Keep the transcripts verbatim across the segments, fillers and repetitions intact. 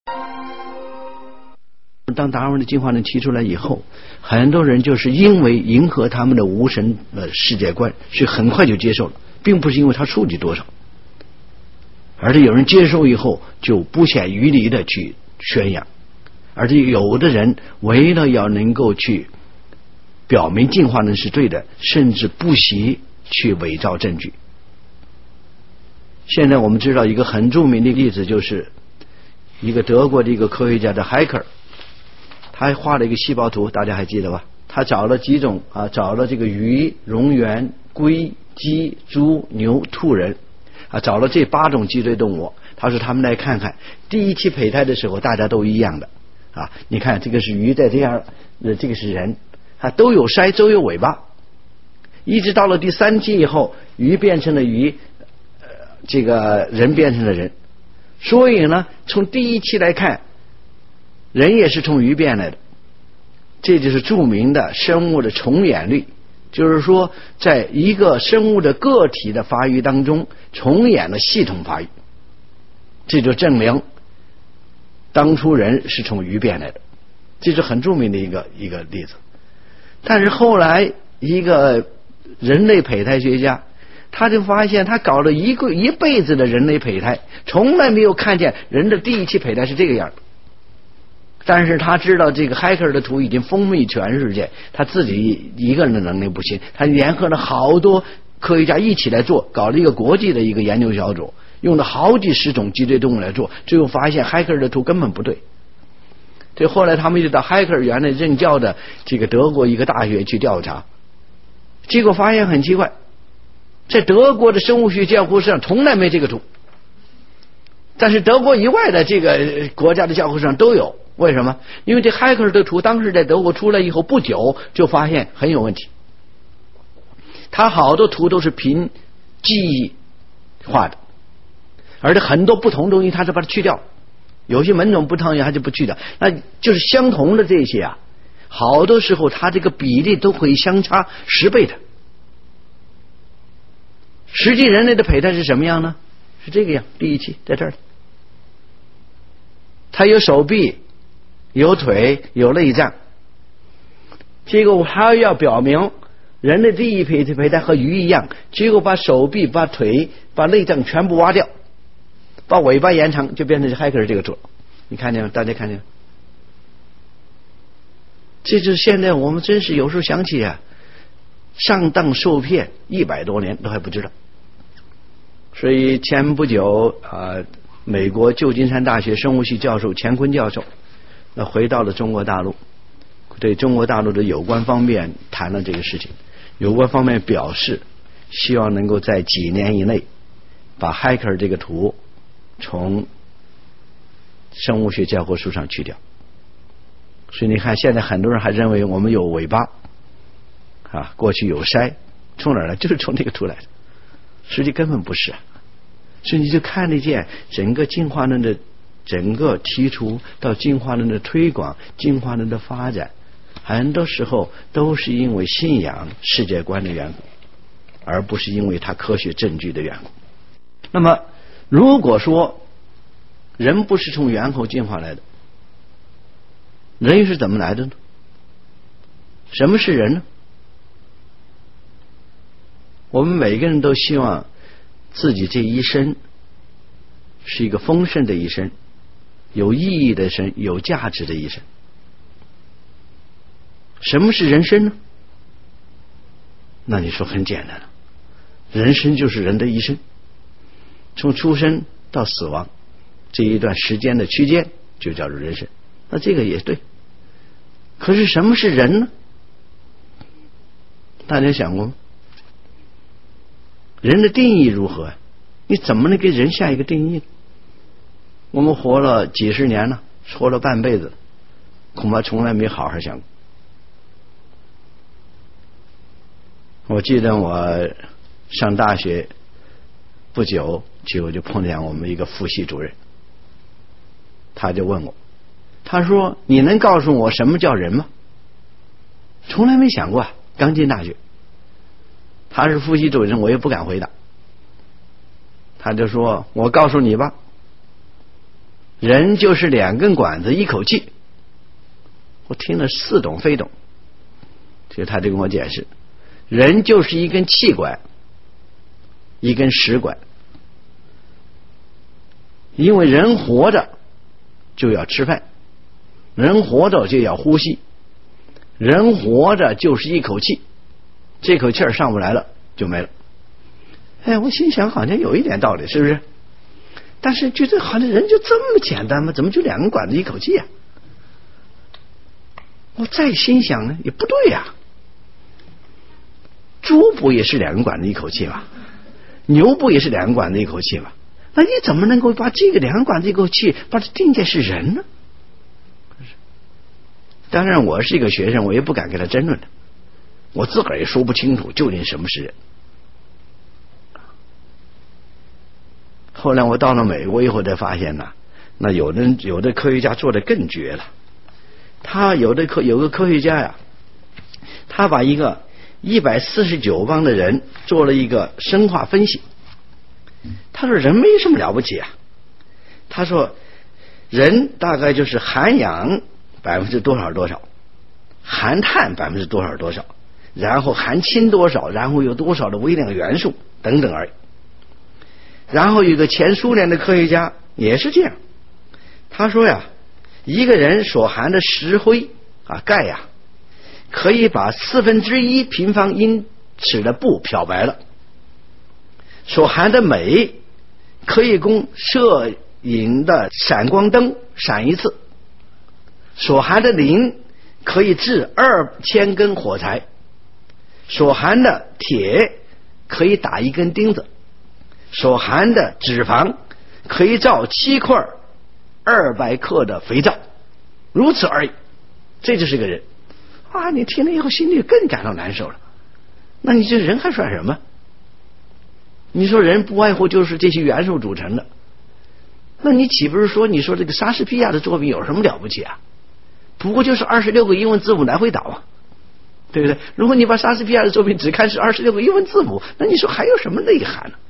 当达尔文的进化论提出来以后，很多人就是因为迎合他们的无神呃世界观，所以很快就接受了，并不是因为他数据多少，而是有人接受以后就不显余力的去宣扬，而且有的人为了要能够去表明进化论是对的，甚至不惜去伪造证据。现在我们知道一个很著名的例子，就是一个德国的一个科学家的海克尔，他还画了一个细胞图，大家还记得吧？他找了几种啊，找了这个鱼、蝾螈、龟、鸡、猪、牛、兔人啊，找了这八种脊椎动物。他说他们来看看第一期胚胎的时候大家都一样的啊，你看这个是鱼在这样，呃，这个是人，啊，都有鳃都有尾巴，一直到了第三期以后，鱼变成了鱼，呃，这个人变成了人。所以呢，从第一期来看，人也是从鱼变来的，这就是著名的生物的重演律，就是说在一个生物的个体的发育当中重演了系统发育，这就证明当初人是从鱼变来的，这是很著名的一个一个例子。但是后来一个人类胚胎学家，他就发现他搞了一个一辈子的人类胚胎，从来没有看见人的第一期胚胎是这个样的。但是他知道这个海克尔的图已经风靡全世界，他自己一个人的能力不行，他联合了好多科学家一起来做，搞了一个国际的一个研究小组，用了好几十种脊椎动物来做，最后发现海克尔的图根本不对。这后来他们就到海克尔原来任教的这个德国一个大学去调查，结果发现很奇怪，在德国的生物学教科书上从来没这个图，但是德国以外的这个国家的教科书上都有。为什么？因为这海克尔的图当时在德国出来以后不久就发现很有问题，他好多图都是凭记忆画的，而且很多不同东西他是把它去掉，有些门种不同意他就不去掉，那就是相同的这些啊，好多时候他这个比例都会相差十倍的。实际人类的胚胎是什么样呢？是这个样，第一期在这儿，他有手臂有腿有内脏，结果我还要表明人类第一胚胚胎和鱼一样，结果把手臂把腿把内脏全部挖掉，把尾巴延长，就变成海克尔这个图，你看见吗？大家看见吗？这就是现在我们真是有时候想起啊，上当受骗一百多年都还不知道。所以前不久啊，美国旧金山大学生物系教授钱坤教授那回到了中国大陆，对中国大陆的有关方面谈了这个事情，有关方面表示希望能够在几年以内把海克尔这个图从生物学教科书上去掉。所以你看现在很多人还认为我们有尾巴啊，过去有鳃，从哪儿来？就是从这个图来的，实际根本不是啊。所以你就看得见整个进化论的整个提出到进化论的推广，进化论的发展，很多时候都是因为信仰世界观的缘故，而不是因为它科学证据的缘故。那么如果说人不是从猿猴进化来的，人又是怎么来的呢？什么是人呢？我们每个人都希望自己这一生是一个丰盛的一生，有意义的一生，有价值的一生。什么是人生呢？那你说很简单了，人生就是人的一生，从出生到死亡这一段时间的区间就叫做人生。那这个也对，可是什么是人呢？大家想过吗？人的定义如何？你怎么能给人下一个定义呢？我们活了几十年了，活了半辈子，恐怕从来没好好想过。我记得我上大学不久就就碰见我们一个副系主任，他就问我，他说你能告诉我什么叫人吗？从来没想过啊，刚进大学。他是副系主任，我也不敢回答。他就说我告诉你吧， 人就是两根管子一口气。我听了似懂非懂，所以他就跟我解释，人就是一根气管，一根食管。因为人活着就要吃饭，人活着就要呼吸，人活着就是一口气，这口气儿上不来了就没了。哎，我心想好像有一点道理，是不是？但是觉得好像人就这么简单吗？怎么就两根管子一口气啊？我再心想呢，也不对呀、啊。猪不也是两根管子一口气吗？牛不也是两根管子一口气吗？那你怎么能够把这个两根管子一口气把它定在是人呢？当然我是一个学生，我也不敢跟他争论的，我自个儿也说不清楚究竟什么是人。后来我到了美国以后才发现呢，那有的有的科学家做的更绝了。他有的科有个科学家呀，他把一个一百四十九磅的人做了一个生化分析。他说人没什么了不起啊，他说人大概就是含氧百分之多少多少，含碳百分之多少多少，然后含氢多少，然后有多少的微量元素等等而已。然后有个前苏联的科学家也是这样，他说呀，一个人所含的石灰啊钙呀，可以把四分之一平方英尺的布漂白了。所含的镁可以供摄影的闪光灯闪一次，所含的磷可以制二千根火柴，所含的铁可以打一根钉子，所含的脂肪可以造七块二百克的肥皂，如此而已。这就是个人啊！你听了以后心里更感到难受了。那你这人还算什么？你说人不外乎就是这些元素组成的，那你岂不是说你说这个莎士比亚的作品有什么了不起啊？不过就是二十六个英文字母来回倒啊，对不对？如果你把莎士比亚的作品只看是二十六个英文字母，那你说还有什么内涵呢？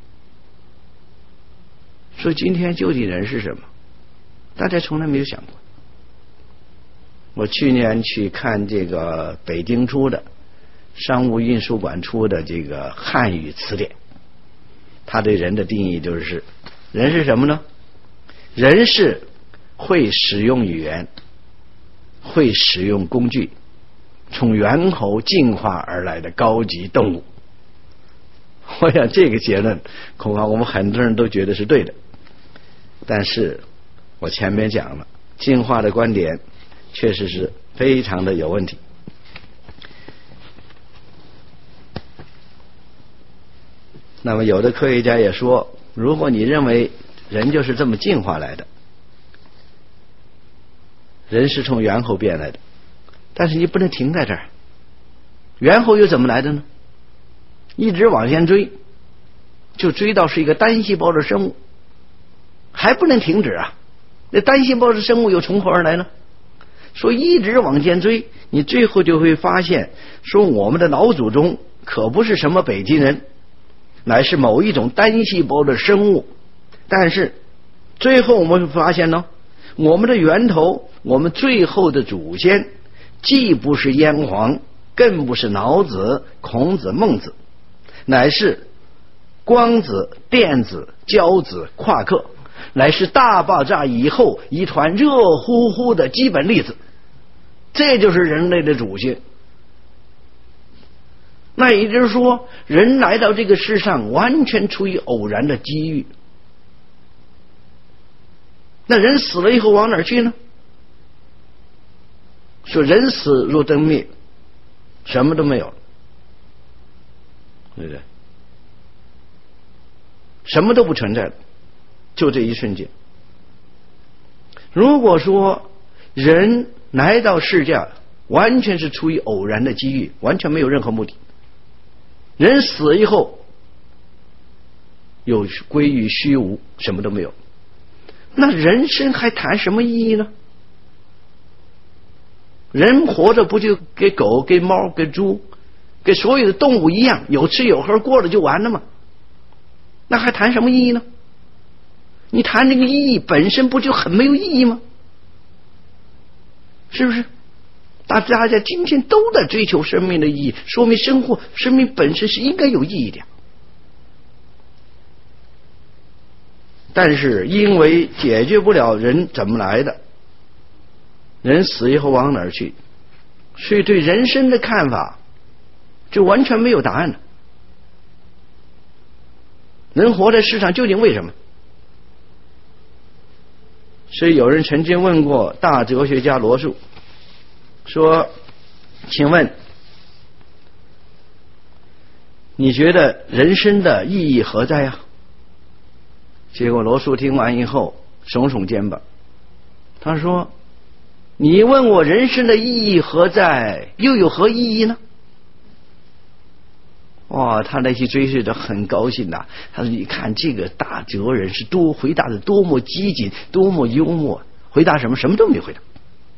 说今天究竟人是什么？大家从来没有想过。我去年去看这个北京出的商务印书馆出的这个汉语词典，他对人的定义就是，人是什么呢？人是会使用语言，会使用工具，从猿猴进化而来的高级动物。我想这个结论恐怕我们很多人都觉得是对的，但是我前面讲了，进化的观点确实是非常的有问题。那么有的科学家也说，如果你认为人就是这么进化来的，人是从猿猴变来的，但是你不能停在这儿。猿猴又怎么来的呢？一直往前追，就追到是一个单细胞的生物，还不能停止啊！那单细胞的生物又从何而来呢？说一直往前追，你最后就会发现，说我们的老祖宗可不是什么北京人，乃是某一种单细胞的生物。但是最后我们会发现呢，我们的源头，我们最后的祖先既不是炎黄，更不是老子、孔子、孟子，乃是光子、电子、胶子、夸克，乃是大爆炸以后一团热乎乎的基本粒子。这就是人类的祖先。那也就是说，人来到这个世上完全出于偶然的机遇。那人死了以后往哪儿去呢？说人死如灯灭，什么都没有了，对不对？什么都不存在了，就这一瞬间。如果说人来到世界完全是出于偶然的机遇，完全没有任何目的，人死以后又归于虚无，什么都没有，那人生还谈什么意义呢？人活着不就跟狗、跟猫、跟猪、跟所有的动物一样，有吃有喝，过了就完了吗？那还谈什么意义呢？ 你谈这个意义本身不就很没有意义吗？是不是？大大家今天都在追求生命的意义，说明生活生命本身是应该有意义的。但是因为解决不了人怎么来的，人死以后往哪儿去，所以对人生的看法就完全没有答案了。人活在世上究竟为什么？所以有人曾经问过大哲学家罗素说，请问你觉得人生的意义何在呀？结果罗素听完以后耸耸肩膀，他说，你问我人生的意义何在，又有何意义呢？哇，他那些追随者很高兴呐、啊。他说，你看这个大哲人是多回答的多么激进，多么幽默，回答什么？什么都没回答。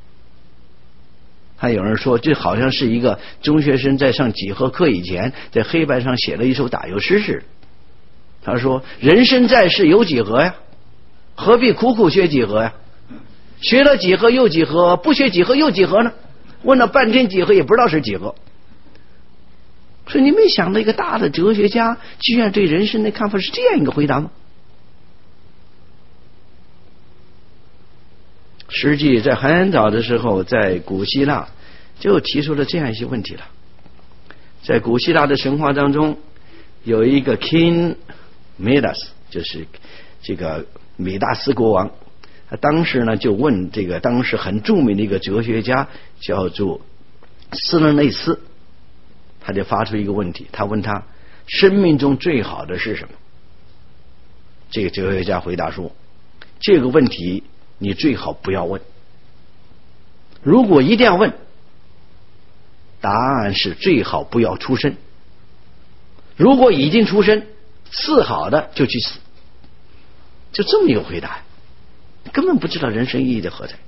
还有人说，这好像是一个中学生在上几何课以前在黑板上写了一首打油诗似的。他说，人生在世有几何呀？何必苦苦学几何呀？学了几何又几何，不学几何又几何呢？问了半天几何也不知道是几何。所以你没想到一个大的哲学家居然对人生的看法是这样一个回答吗？实际在很早的时候，在古希腊就提出了这样一些问题了。在古希腊的神话当中，有一个 King Midas， 就是这个米达斯国王，他当时呢就问这个当时很著名的一个哲学家叫做斯勒内斯，他就发出一个问题，他问他生命中最好的是什么？这个哲学家回答说，这个问题你最好不要问，如果一定要问，答案是最好不要出生，如果已经出生，次好的就去死。就这么一个回答，根本不知道人生意义的何在。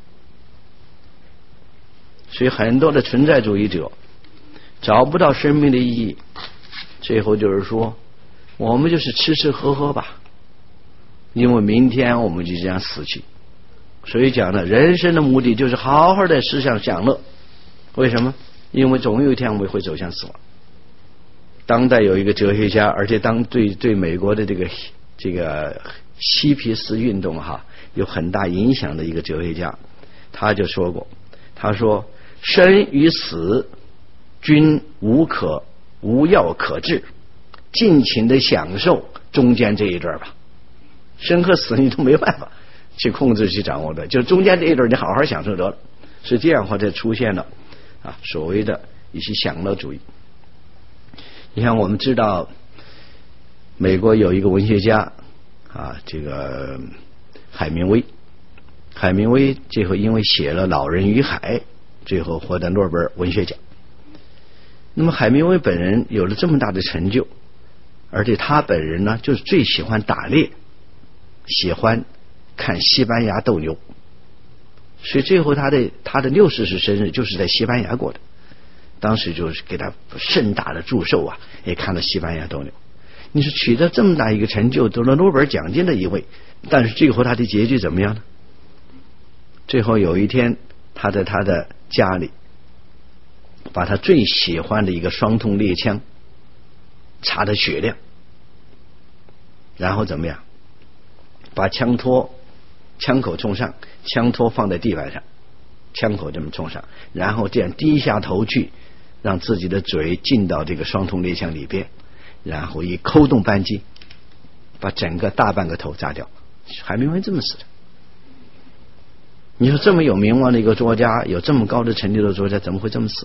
所以很多的存在主义者找不到生命的意义，最后就是说，我们就是吃吃喝喝吧，因为明天我们就这样死去。所以讲呢，人生的目的就是好好的思想享乐。为什么？因为总有一天我们会走向死亡。当代有一个哲学家，而且当对对美国的这个这个嬉皮士运动哈有很大影响的一个哲学家，他就说过，他说，生与死均无可无药可治，尽情的享受中间这一段吧。生和死你都没办法去控制去掌握的，就中间这一段你好好享受得了。是这样的话才出现了啊所谓的一些享乐主义。你看我们知道美国有一个文学家啊，这个海明威，海明威最后因为写了《老人与海》，最后获得诺贝尔文学奖。那么海明威本人有了这么大的成就，而且他本人呢就是最喜欢打猎，喜欢看西班牙斗牛，所以最后他的他的六十岁生日就是在西班牙过的。当时就是给他盛大的祝寿啊，也看了西班牙斗牛。你说取得这么大一个成就，得了诺贝尔奖金的一位，但是最后他的结局怎么样呢？最后有一天，他在他的家里，把他最喜欢的一个双筒猎枪擦得雪亮，然后怎么样？把枪托枪口冲上，枪托放在地板上，枪口这么冲上，然后这样低下头去，让自己的嘴进到这个双筒猎枪里边，然后一扣动扳机，把整个大半个头炸掉。海明威这么死的。你说这么有名望的一个作家，有这么高的成就的作家，怎么会这么死？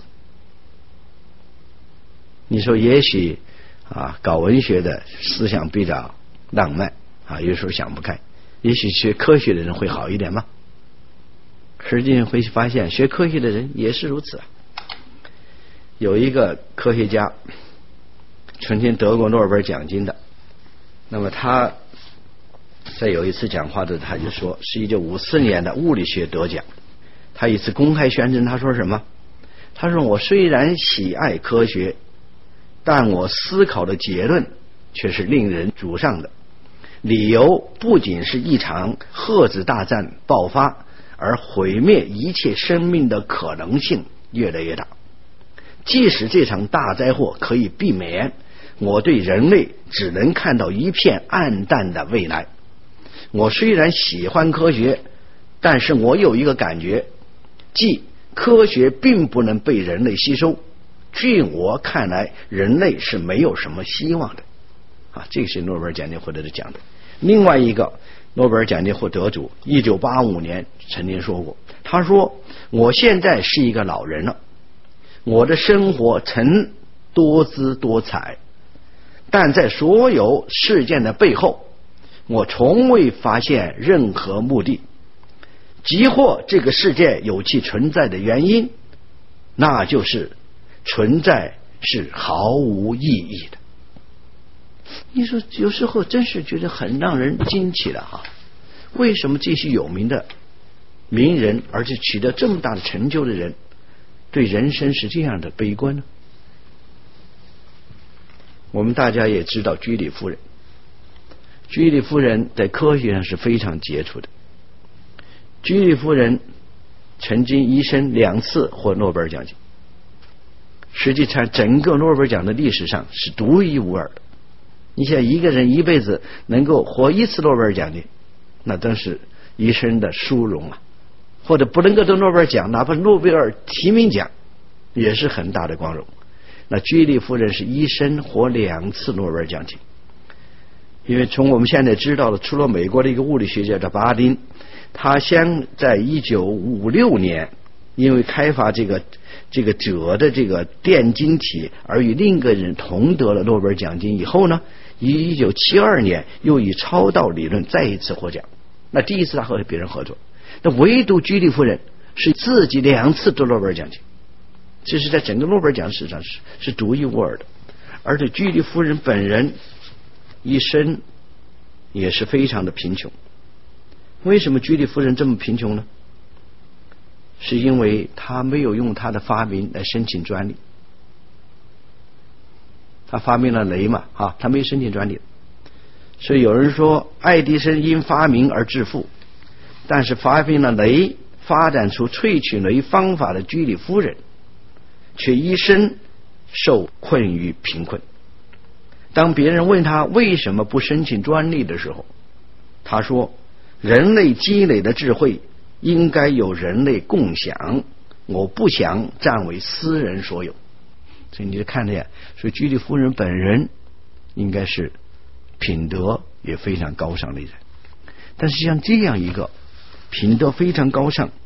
你说也许啊，搞文学的思想比较浪漫啊，有时候想不开，也许学科学的人会好一点吗？实际上会发现学科学的人也是如此啊。有一个科学家曾经得过诺贝尔奖金的，那么他在有一次讲话的他就说，是一九五四年的物理学得奖。他一次公开宣称，他说什么？他说，我虽然喜爱科学，但我思考的结论却是令人沮丧的。 理由不仅是一场核子大战爆发，而毁灭一切生命的可能性越来越大。即使这场大灾祸可以避免，我对人类只能看到一片暗淡的未来。我虽然喜欢科学，但是我有一个感觉，即科学并不能被人类吸收。据我看来，人类是没有什么希望的。啊，这个是诺贝尔奖金获得者讲的。另外一个诺贝尔奖金获得主一九八五年曾经说过，他说我现在是一个老人了，我的生活曾多姿多彩，但在所有事件的背后，我从未发现任何目的，即或这个世界有其存在的原因，那就是存在是毫无意义的。你说有时候真是觉得很让人惊奇了哈，为什么这些有名的名人，而且取得这么大的成就的人，对人生是这样的悲观呢？我们大家也知道居里夫人，居里夫人在科学上是非常杰出的。居里夫人曾经一生两次获诺贝尔奖金，实际上整个诺贝尔奖的历史上是独一无二的。你想一个人一辈子能够获一次诺贝尔奖金，那真是一生的殊荣啊！或者不能够得诺贝尔奖，哪怕诺贝尔提名奖也是很大的光荣。那居里夫人是一生获两次诺贝尔奖金，因为从我们现在知道的，除了美国的一个物理学家叫巴丁，他先在一九五六年因为开发这个这个锗的这个电晶体而与另一个人同得了诺贝尔奖金以后呢，一九七二年又以超导理论再一次获奖。那第一次他和别人合作，那唯独居里夫人是自己两次得诺贝尔奖金，这是在整个诺贝尔奖史上是是独一无二的。而且居里夫人本人一生也是非常的贫穷。为什么居里夫人这么贫穷呢？是因为她没有用她的发明来申请专利。她发明了镭嘛，啊，她没有申请专利。所以有人说爱迪生因发明而致富，但是发明了镭，发展出萃取镭方法的居里夫人却一生受困于贫困。当别人问他为什么不申请专利的时候，他说人类积累的智慧应该由人类共享，我不想占为私人所有。所以你就看见，所以居里夫人本人应该是品德也非常高尚的人。但是像这样一个品德非常高尚，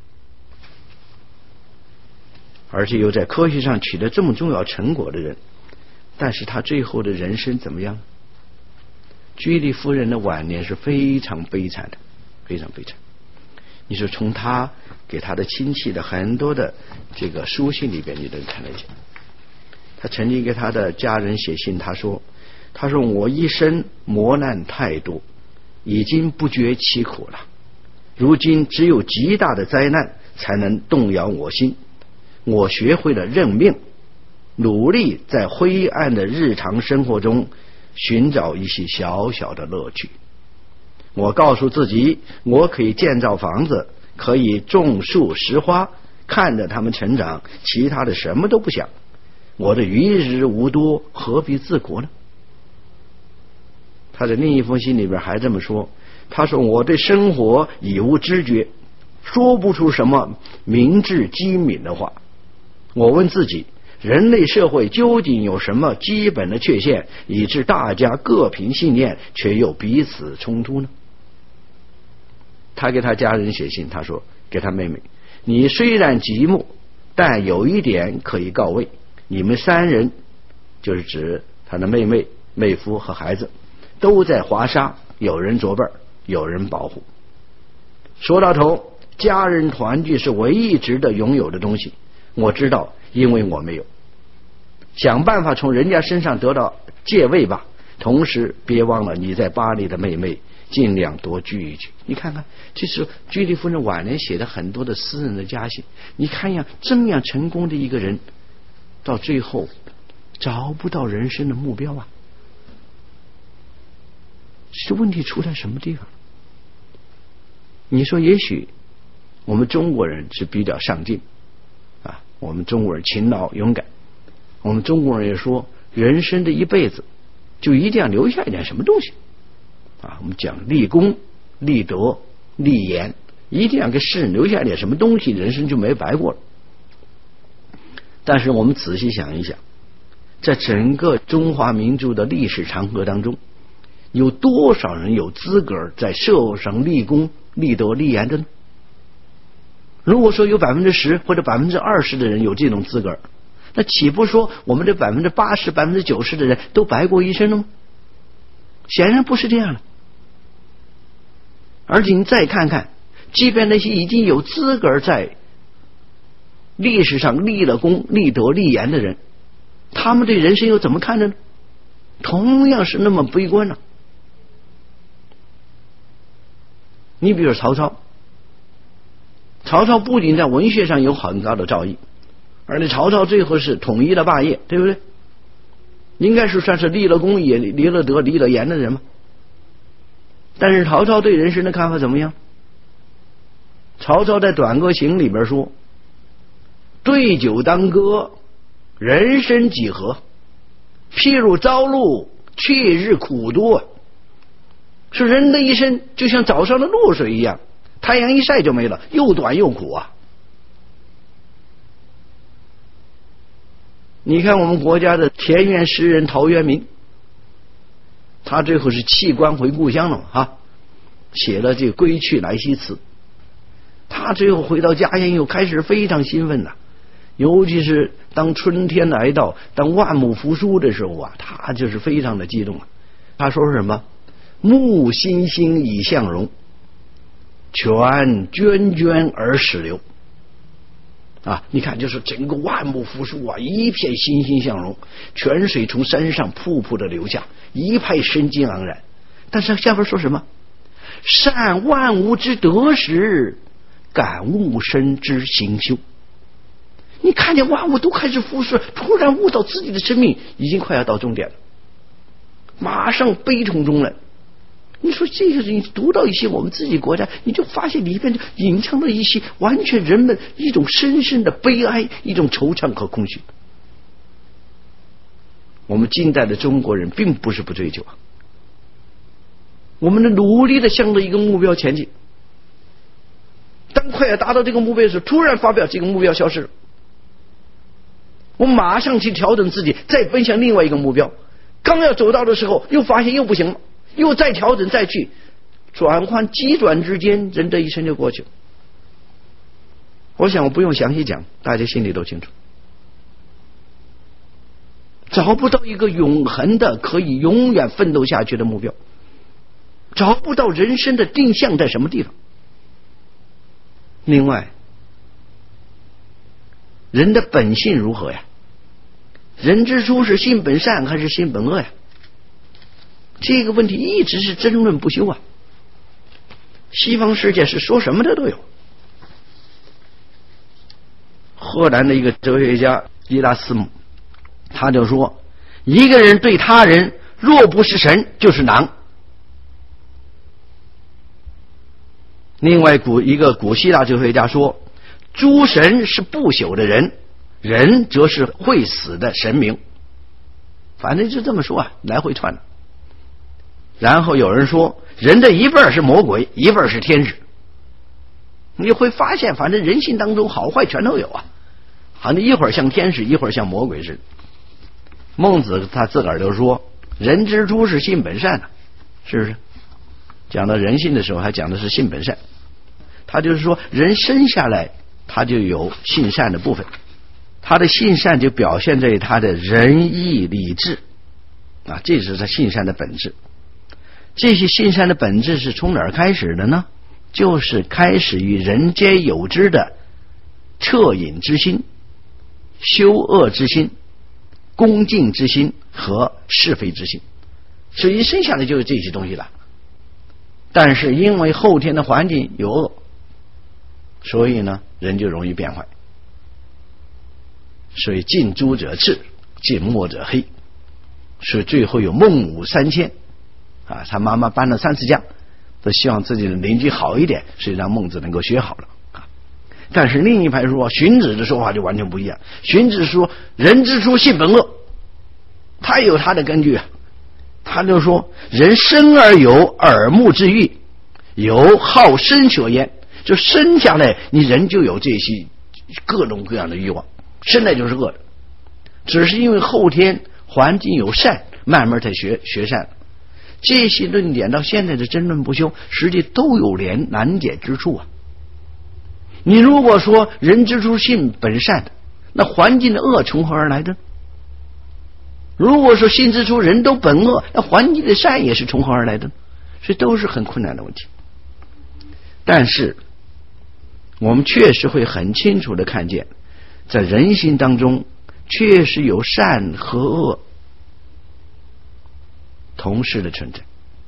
而且又在科学上取得这么重要成果的人，但是他最后的人生怎么样？居里夫人的晚年是非常悲惨的，非常悲惨。你说从他给他的亲戚的很多的这个书信里边，你能看得见。他曾经给他的家人写信，他说：“他说我一生磨难太多，已经不觉其苦了。如今只有极大的灾难才能动摇我心。我学会了认命，努力在灰暗的日常生活中寻找一些小小的乐趣。我告诉自己，我可以建造房子，可以种树拾花，看着他们成长，其他的什么都不想。我的余日无多，何必自苦呢？”他在另一封信里边还这么说，他说：“我对生活已无知觉，说不出什么明智机敏的话。我问自己，人类社会究竟有什么基本的缺陷，以致大家各凭信念，却又彼此冲突呢？”他给他家人写信，他说给他妹妹：“你虽然寂寞，但有一点可以告慰，你们三人，就是指他的妹妹、妹夫和孩子，都在华沙，有人作伴，有人保护。说到头，家人团聚是唯一值得拥有的东西。我知道，因为我没有。想办法从人家身上得到借位吧，同时别忘了你在巴黎的妹妹，尽量多聚一聚。”你看看，这是居里夫人晚年写的很多的私人的家信。你看呀，这么样成功的一个人，到最后找不到人生的目标啊。 这问题出在什么地方？你说也许我们中国人是比较上进啊，我们中国人勤劳勇敢，我们中国人也说人生的一辈子就一定要留下一点什么东西啊，我们讲立功立德立言，一定要给世人留下一点什么东西，人生就没白过了。但是我们仔细想一想，在整个中华民族的历史长河当中，有多少人有资格在社会上立功立德立言的呢？如果说有百分之十或者百分之二十的人有这种资格，那岂不说我们这百分之八十百分之九十的人都白过一生了吗？显然不是这样的。而且你再看看，即便那些已经有资格在历史上立了功立德立言的人，他们对人生又怎么看的呢？同样是那么悲观呢、啊。你比如曹操，曹操不仅在文学上有很高的造诣，而且曹操最后是统一了霸业，对不对？应该是算是立了功也立了德立了言的人嘛。但是曹操对人生的看法怎么样？曹操在《短歌行》里边说，对酒当歌，人生几何？譬如朝露，去日苦多。是人的一生就像早上的露水一样，太阳一晒就没了，又短又苦啊。你看我们国家的田园诗人陶渊明，他最后是弃官回故乡了嘛，哈，写了这个《归去来兮辞》。他最后回到家乡又开始非常兴奋呐、啊，尤其是当春天来到，当万木复苏的时候啊，他就是非常的激动啊。他说什么？木欣欣以向荣，泉涓涓而始流。啊，你看，就是整个万木复苏啊，一片欣欣向荣，泉水从山上瀑布的流下，一派生机盎然。但是下边说什么？善万物之得时，感物生之行休。你看见万物都开始复苏，突然悟到自己的生命已经快要到终点了，马上悲从中来。你说这个你读到一些我们自己国家，你就发现里边就隐藏了一些完全人们一种深深的悲哀，一种惆怅和空虚。我们近代的中国人并不是不追求啊，我们的努力的向着一个目标前进，当快要达到这个目标的时候，突然发表这个目标消失了，我们马上去调整自己，再奔向另外一个目标，刚要走到的时候又发现又不行了，又再调整再去转换，急转之间人的一生就过去了。我想我不用详细讲，大家心里都清楚，找不到一个永恒的可以永远奋斗下去的目标，找不到人生的定向在什么地方。另外，人的本性如何呀？人之初是性本善还是性本恶呀？这个问题一直是争论不休啊。西方世界是说什么的都有。荷兰的一个哲学家伊拉斯姆，他就说，一个人对他人若不是神就是狼。另外古一个古希腊哲学家说，诸神是不朽的人，人则是会死的神明。反正就这么说啊，来回串的。然后有人说，人的一半是魔鬼，一半是天使。你会发现，反正人性当中好坏全都有啊，好像一会儿像天使，一会儿像魔鬼似的。孟子他自个儿就说，人之初是性本善的、啊，是不是？讲到人性的时候，还讲的是性本善。他就是说，人生下来他就有性善的部分，他的性善就表现在他的仁义礼智啊，这是他性善的本质。这些性善的本质是从哪儿开始的呢？就是开始于人皆有之的恻隐之心、羞恶之心、恭敬之心和是非之心，所以一生下来就是这些东西了。但是因为后天的环境有恶，所以呢人就容易变坏。所以近朱者赤，近墨者黑，所以最后有孟武三迁啊，他妈妈搬了三次家，都希望自己的邻居好一点，所以让孟子能够学好了啊。但是另一派说，荀子的说法就完全不一样。荀子说人之初性本恶，他有他的根据啊。他就说人生而有耳目之欲，有好声学焉，就生下来你人就有这些各种各样的欲望，生来就是恶的，只是因为后天环境有善，慢慢才学学善。这些论点到现在的争论不休，实际都有连难解之处啊。你如果说人之初性本善的，那环境的恶从何而来的？如果说性之初人都本恶，那环境的善也是从何而来的？所以都是很困难的问题。但是我们确实会很清楚的看见，在人心当中确实有善和恶同时的存在。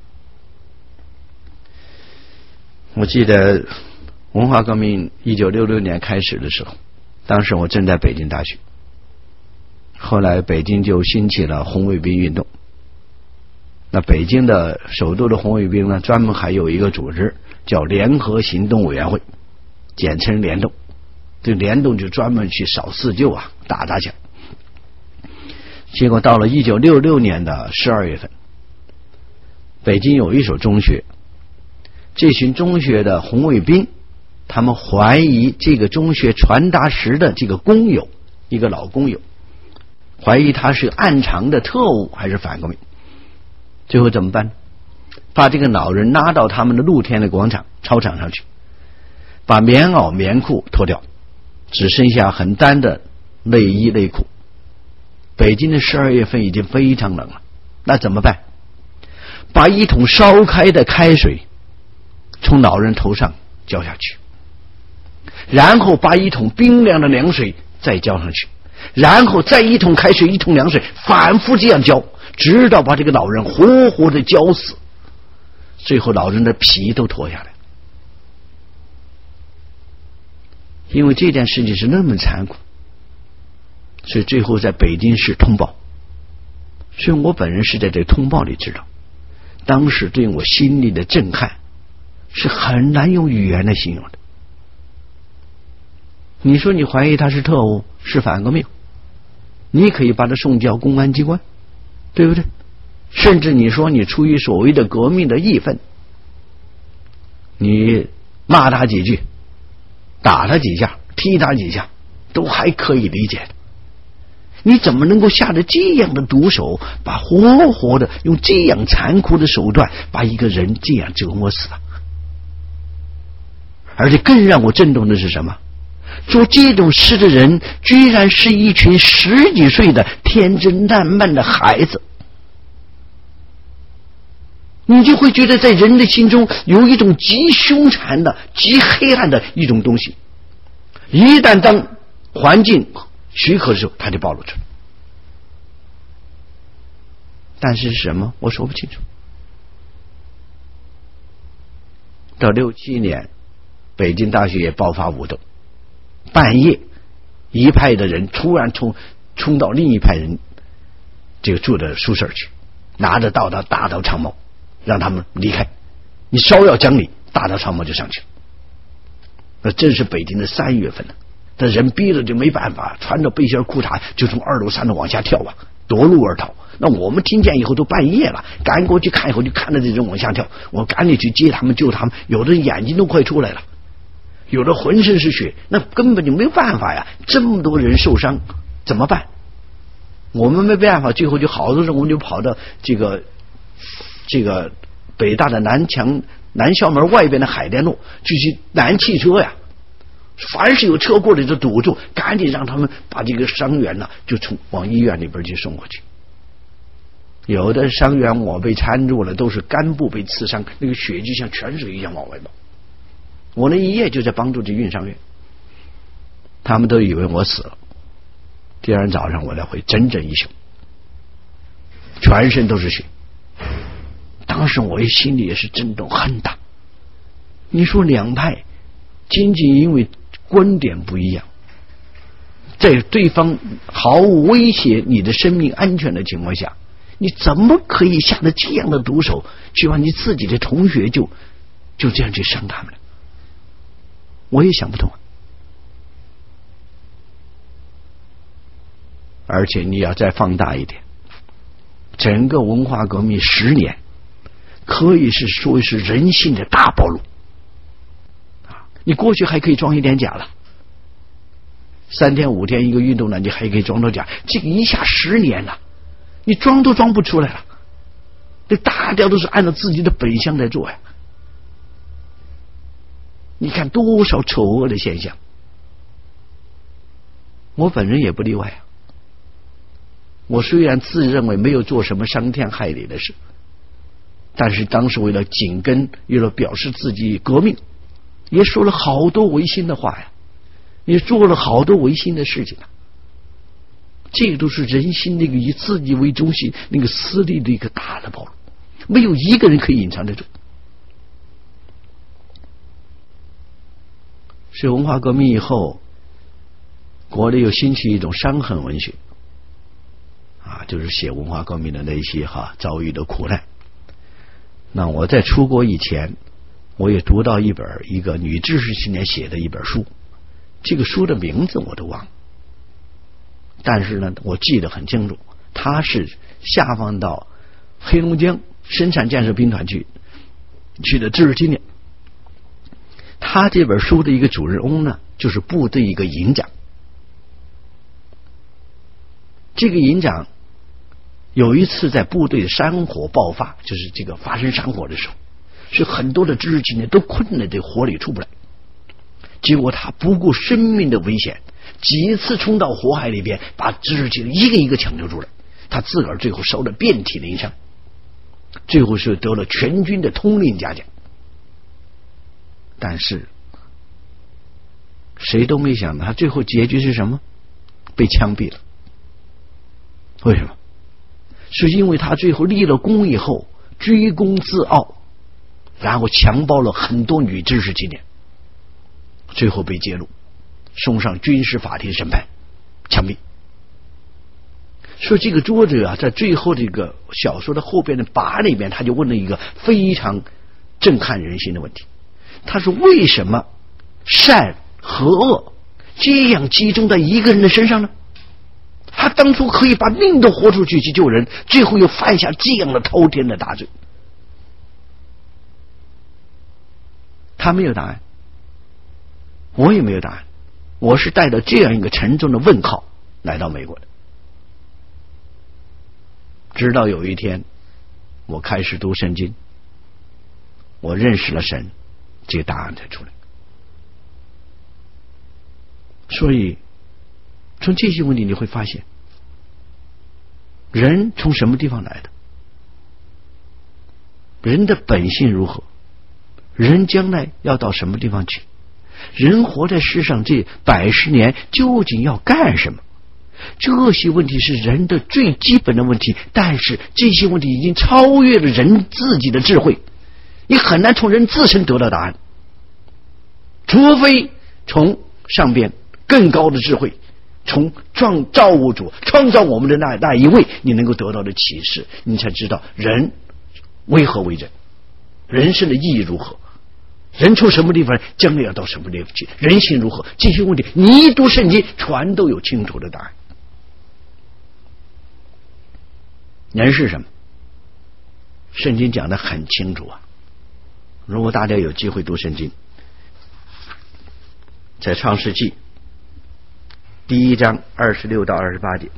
我记得文化革命一九六六年开始的时候，当时我正在北京大学，后来北京就兴起了红卫兵运动。那北京的首都的红卫兵呢，专门还有一个组织叫联合行动委员会，简称联动。这联动就专门去扫四旧啊，打砸抢。结果到了一九六六年的十二月份，北京有一所中学，这群中学的红卫兵，他们怀疑这个中学传达室的这个工友，一个老工友，怀疑他是暗藏的特务还是反革命。最后怎么办？把这个老人拉到他们的露天的广场操场上去，把棉袄棉裤脱掉，只剩下很单的内衣内裤。北京的十二月份已经非常冷了，那怎么办？把一桶烧开的开水从老人头上浇下去，然后把一桶冰凉的凉水再浇上去，然后再一桶开水一桶凉水，反复这样浇，直到把这个老人活活的浇死，最后老人的皮都脱下来。因为这件事情是那么残酷，所以最后在北京市通报。所以我本人是在这个通报里知道，当时对我心里的震撼是很难用语言来形容的。你说你怀疑他是特务是反革命，你可以把他送交公安机关，对不对？甚至你说你出于所谓的革命的义愤，你骂他几句，打他几下，踢他几下，都还可以理解的。你怎么能够下着这样的毒手，把活活的用这样残酷的手段把一个人这样折磨死了？而且更让我震动的是什么？做这种事的人居然是一群十几岁的天真烂漫的孩子。你就会觉得在人的心中有一种极凶残的极黑暗的一种东西，一旦当环境许可的时候，它就暴露出来。但是什么我说不清楚。到六七年北京大学也爆发武斗，半夜一派的人突然冲冲到另一派人这个住的宿舍去，拿着刀刀大刀长矛让他们离开，你稍要讲理，大刀长矛就上去了。那正是北京的三月份呢，这人逼着就没办法，穿着背心裤衩就从二楼三楼往下跳啊，夺路而逃。那我们听见以后都半夜了，赶过去看以后就看着这人往下跳，我赶紧去接他们救他们，有的眼睛都快出来了，有的浑身是血，那根本就没有办法呀，这么多人受伤怎么办？我们没办法，最后就好多人我们就跑到这个这个北大的南墙南校门外边的海淀路就去拦汽车呀，凡是有车过来就堵住，赶紧让他们把这个伤员呢就从往医院里边去送过去。有的伤员我被搀住了，都是肝部被刺伤，那个血就像泉水一样往外冒。我那一夜就在帮助这运伤员，他们都以为我死了。第二天早上我来回整整一宿，全身都是血。当时我心里也是震动很大。你说两派仅仅因为观点不一样，在对方毫无威胁你的生命安全的情况下， 你怎么可以下的这样的毒手，去把你自己的同学就就这样去伤他们了？我也想不通。而且你要再放大一点，整个文化革命十年，可以是说是人性的大暴露啊！你过去还可以装一点假了，三天五天一个运动呢，你还可以装到假，这个一下十年了，你装都装不出来了。这大家都是按照自己的本相在做呀。你看多少丑恶的现象，我本人也不例外啊。我虽然自认为没有做什么伤天害理的事，但是当时为了紧跟，为了表示自己革命，也说了好多违心的话呀，也做了好多违心的事情啊。这个都是人心那个以自己为中心那个私利的一个大的暴露，没有一个人可以隐藏得住。是文化革命以后，国内又兴起一种伤痕文学啊，就是写文化革命的那些哈遭遇的苦难。那我在出国以前，我也读到一本一个女知识青年写的一本书，这个书的名字我都忘了，但是呢，我记得很清楚，它是下放到黑龙江生产建设兵团去去的知识青年。他这本书的一个主人翁呢，就是部队一个营长。这个营长有一次在部队山火爆发，就是这个发生山火的时候，是很多的知识青年都困在这火里出不来。结果他不顾生命的危险，几次冲到火海里边，把知识青年一个一个抢救出来。他自个儿最后烧得遍体鳞伤，最后是得了全军的通令嘉奖。但是谁都没想到他最后结局是什么？被枪毙了。为什么？是因为他最后立了功以后居功自傲，然后强暴了很多女知识青年，最后被揭露，送上军事法庭审判，枪毙。说这个作者啊，在最后这个小说的后边的跋里边，他就问了一个非常震撼人心的问题。他说为什么善和恶这样集中在一个人的身上呢？他当初可以把命都豁出去去救人，最后又犯下这样的滔天的大罪。他没有答案，我也没有答案，我是带着这样一个沉重的问号来到美国的。直到有一天我开始读圣经，我认识了神，这个答案才出来。所以从这些问题你会发现，人从什么地方来的，人的本性如何，人将来要到什么地方去，人活在世上这百十年究竟要干什么，这些问题是人的最基本的问题。但是这些问题已经超越了人自己的智慧，你很难从人自身得到答案，除非从上边更高的智慧，从创造物主创造我们的那那一位，你能够得到的启示，你才知道人为何为人，人生的意义如何，人从什么地方将来要到什么地方去，人性如何，这些问题你一读圣经全都有清楚的答案。人是什么？圣经讲得很清楚啊。如果大家有机会读圣经，在创世纪第一章二十六到二十八节，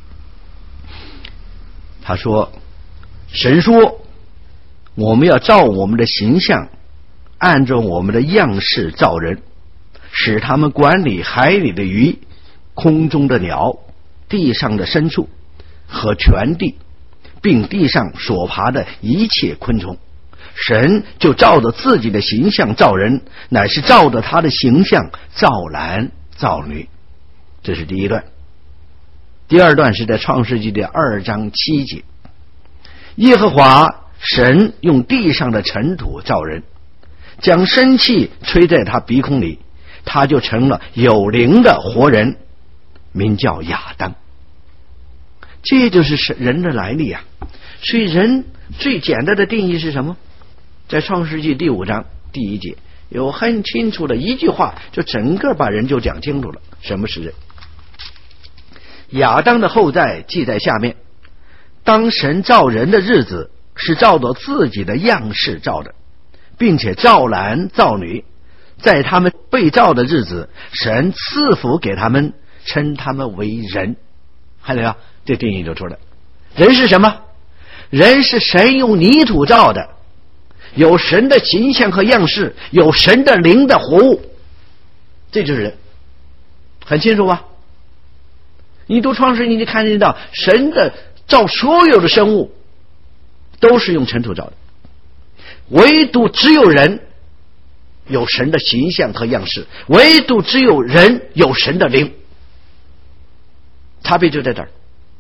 他说，神说我们要照我们的形象，按照我们的样式造人，使他们管理海里的鱼，空中的鸟，地上的牲畜和全地，并地上所爬的一切昆虫。神就照着自己的形象造人，乃是照着他的形象造男造女。这是第一段。第二段是在创世纪的二章七节，耶和华神用地上的尘土造人，将生气吹在他鼻孔里，他就成了有灵的活人，名叫亚当。 这就是人的来历啊。所以人最简单的定义是什么？在创世纪第五章第一节有很清楚的一句话，就整个把人就讲清楚了，什么是人。亚当的后代记在下面，当神造人的日子，是照着自己的样式造的，并且造男造女，在他们被造的日子，神赐福给他们，称他们为人。看到没有？这定义就出来。人是什么？人是神用泥土造的，有神的形象和样式，有神的灵的活物，这就是人。很清楚吧？你读创世，你就看得到神的造所有的生物都是用尘土造的，唯独只有人有神的形象和样式，唯独只有人有神的灵，差别就在这儿。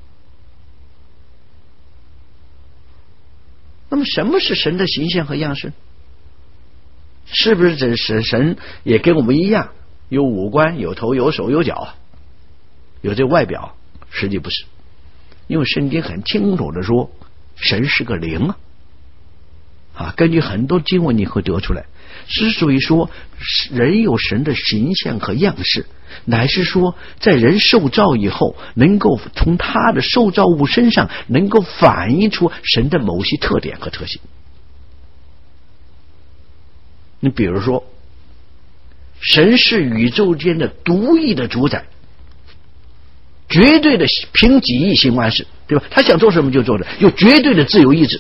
那么什么是神的形象和样式？是不是这神神也跟我们一样有五官，有头有手有脚，有这外表？实际不是，因为圣经很清楚的说神是个灵啊。啊，根据很多经文你会得出来，之所以说人有神的形象和样式，乃是说在人受造以后，能够从他的受造物身上能够反映出神的某些特点和特性。你比如说，神是宇宙间的独一的主宰，绝对的凭己意行万事，对吧？他想做什么就做的，有绝对的自由意志，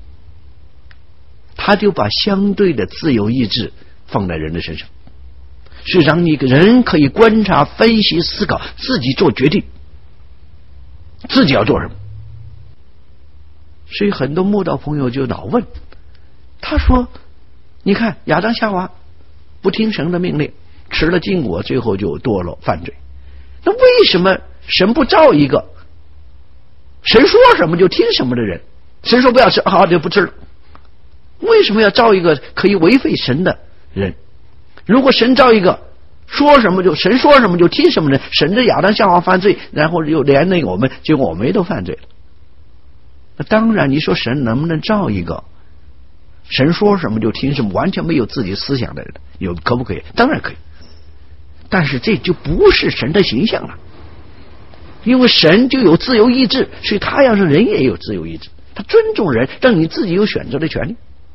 他就把相对的自由意志放在人的身上，是让你人可以观察、分析、思考，自己做决定，自己要做什么。所以很多慕道朋友就老问，他说你看亚当夏娃不听神的命令，吃了禁果，最后就堕落犯罪，那为什么神不造一个神说什么就听什么的人？神说不要吃，好就不吃了。为什么要造一个可以违背神的人？如果神造一个说什么就神说什么就听什么人，神的亚当夏娃犯罪，然后又连累我们，结果我们也都犯罪了。那当然，你说神能不能造一个神说什么就听什么，完全没有自己思想的人，有可不可以？当然可以，但是这就不是神的形象了。因为神就有自由意志，所以他要是人也有自由意志，他尊重人，让你自己有选择的权利。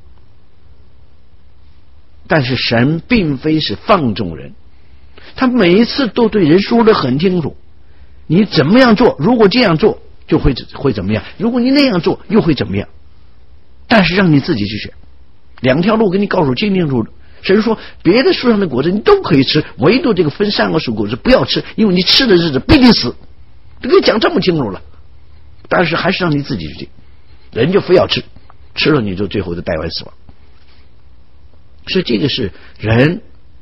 但是神并非是放纵人，他每一次都对人说得很清楚，你怎么样做，如果这样做就会会怎么样，如果你那样做又会怎么样，但是让你自己去选，两条路给你告诉清清楚楚。神说别的树上的果子你都可以吃，唯独这个分善恶树果子不要吃，因为你吃的日子必定死，都给你讲这么清楚了，但是还是让你自己去定，人就非要吃，吃了你就最后就带来死亡。所以这个是人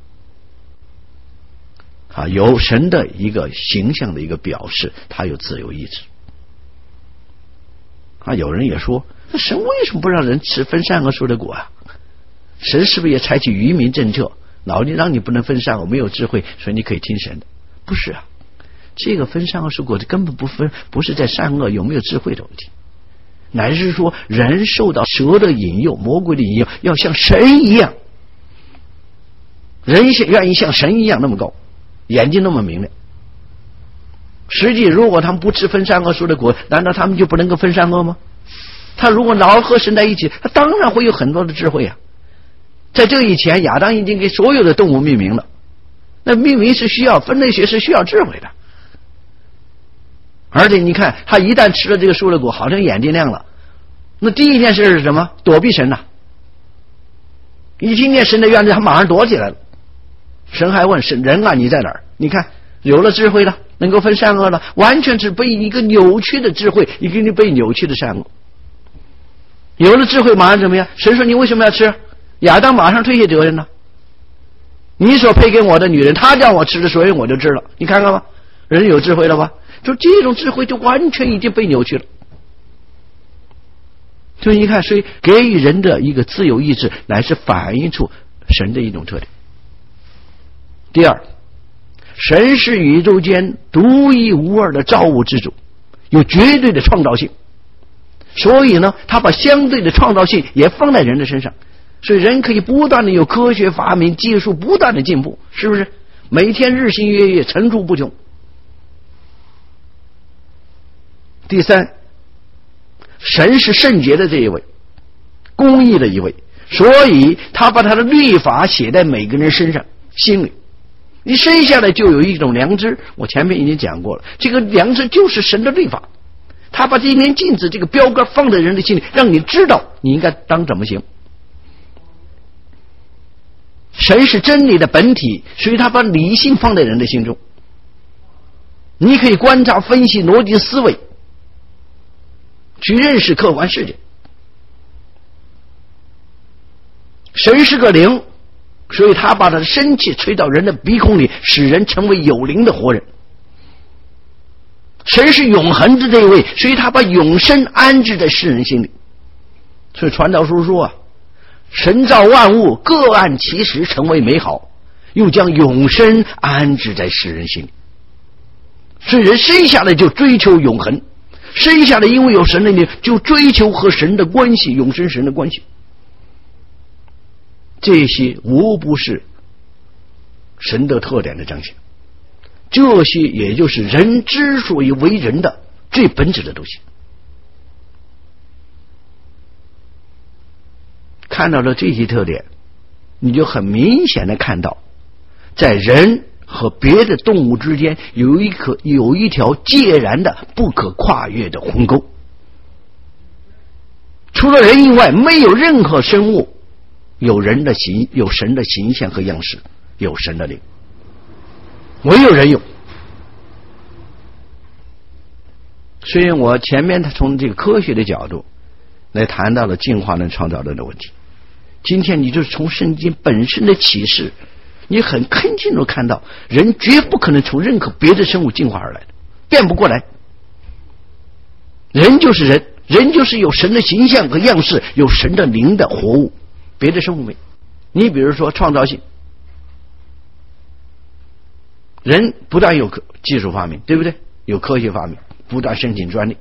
啊，有神的一个形象的一个表示，他有自由意志啊。有人也说，那神为什么不让人吃分善恶树的果啊？神是不是也采取愚民政策，老让你不能分善恶，没有智慧，所以你可以听神的？不是啊，这个分善恶树果子根本不分，不是在善恶有没有智慧的问题，乃是说人受到蛇的引诱、魔鬼的引诱，要像神一样。人愿意像神一样那么高，眼睛那么明亮。实际如果他们不吃分善恶树的果，难道他们就不能够分善恶吗？他如果老和神在一起，他当然会有很多的智慧啊。在这以前，亚当已经给所有的动物命名了，那命名是需要分类学是需要智慧的。而且你看，他一旦吃了这个树的果，好像眼睛亮了，那第一件事是什么？躲避神呐、啊！一听见神的院子，他马上躲起来了。神还问神人啊，你在哪儿？你看有了智慧了，能够分善恶了，完全是被一个扭曲的智慧，一个被扭曲的善恶。有了智慧马上怎么样？神说你为什么要吃？亚当马上推卸责任了，你所配给我的女人，她叫我吃的，所以我就吃了。你看看吧，人有智慧了吧？就这种智慧就完全已经被扭曲了。所以你看，所以给予人的一个自由意志，乃是反映出神的一种特点。第二，神是宇宙间独一无二的造物之主， 有绝对的创造性，所以呢，他把相对的创造性也放在人的身上，所以人可以不断的有科学发明，技术不断的进步，是不是？每天日新月异，层出不穷。第三，神是圣洁的这一位，公义的一位，所以他把他的律法写在每个人身上心里。你生下来就有一种良知，我前面已经讲过了，这个良知就是神的律法，他把这一面镜子这个标杆放在人的心里，让你知道你应该当怎么行。神是真理的本体，所以他把理性放在人的心中，你可以观察分析逻辑思维去认识客观世界。神是个灵，所以他把他的生气吹到人的鼻孔里，使人成为有灵的活人。神是永恒的这一位，所以他把永生安置在世人心里。所以传道书说啊，神造万物各按其时成为美好，又将永生安置在世人心里。所以人生下来就追求永恒，生下来因为有神的灵，就追求和神的关系，永生神的关系。这些无不是神的特点的彰显，这些也就是人之所以为人的最本质的东西。看到了这些特点，你就很明显的看到，在人和别的动物之间有一颗有一条截然的不可跨越的鸿沟。除了人以外，没有任何生物有人的形有神的形象和样式，有神的灵，唯有人有。所以我前面从这个科学的角度来谈到了进化论创造论的问题，今天你就是从圣经本身的启示，你很肯定地看到人绝不可能从任何别的生物进化而来的，变不过来。人就是人，人就是有神的形象和样式，有神的灵的活物，别的生物没。你比如说创造性，人不但有技术发明，对不对？有科学发明，不断申请专利。